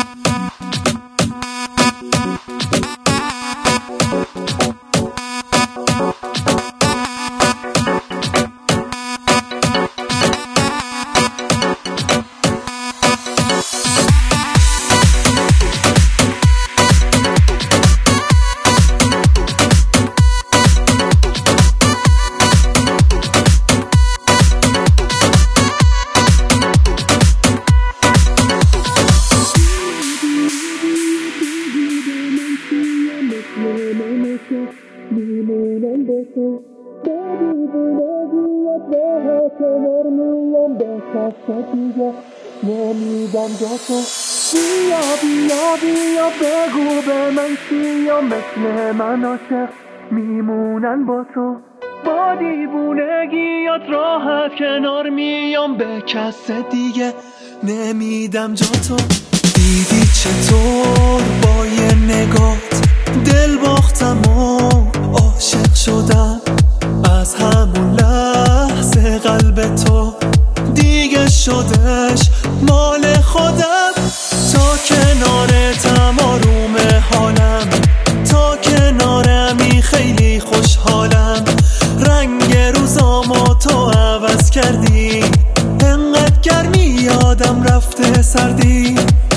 میمونم با تو با دیوونگیت راه کنار میام به کس دیگه نمیدم جا تو بیا بیا بیا بگو به من چیا مثل من عاشق میمونن با تو با دیوونگیت راحت کنار میام به کس دیگه نمیدم جا تو دیدی چطور با یه نگات دل باختم و عاشق شدم از همون لحظه قلب تو دیگه شدش مال خودم تا کنارتم آروم حالم تا کنارمی خیلی خوشحالم رنگ روزامو تو عوض کردی انقدر گرمی یادم رفته سردی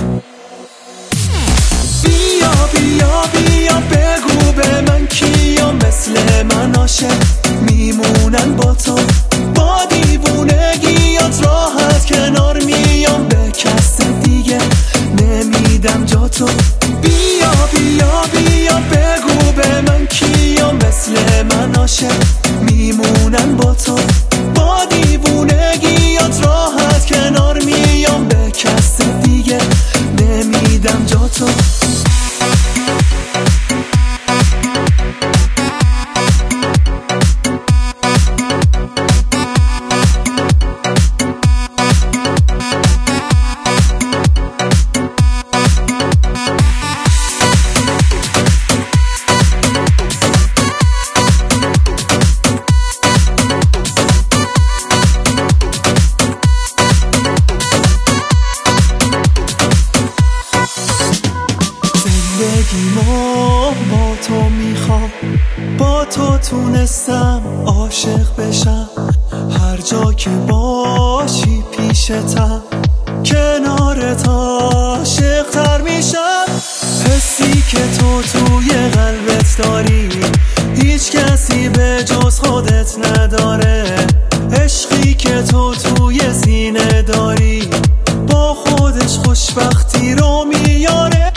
بیا بیا بیا بگو به من کیا مثل من عاشق میمونن با تو با دیوونگیات راحت کنار میام به کس دیگه نمیدم جا تو بیا بیا بیا بگو به من کیا مثل من عاشق میمونن با تو با دیوونگیات راحت کنار میام به کس دیگه نمیدم جا تو زندگیمو با تو میخوام با تو تونستم عاشق بشم هر جا که باشی پیشتم کنارت عاشق‌تر میشم حسی که تو توی قلبت داری هیچ کسی به جز خودت نداره عشقی که تو توی سینه داری با خودش خوشبختی رو میاره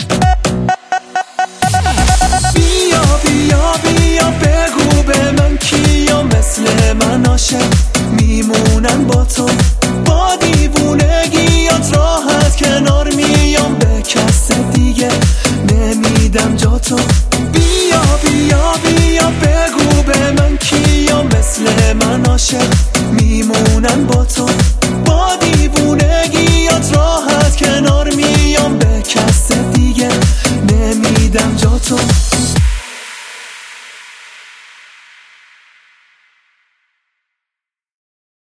بگو به من کیا مثل من عاشق میمونن با تو با دیوونگیات راحت کنار میام به کس دیگه نمیدم جا تو بیا بیا بیا بگو به من کیا مثل من عاشق میمونن با تو